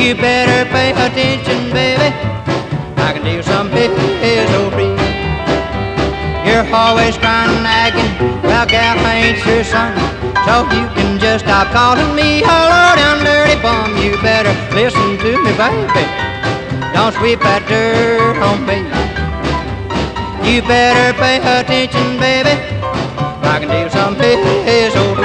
You better pay attention, baby. I can do some piss-o-free. You're always crying and nagging, well, gal, I ain't your son. So you can just stop calling me a low-down dirty bum. You better listen to me, baby. Don't sweep that dirt on me. You better pay attention, baby. I can do some piss-o-free.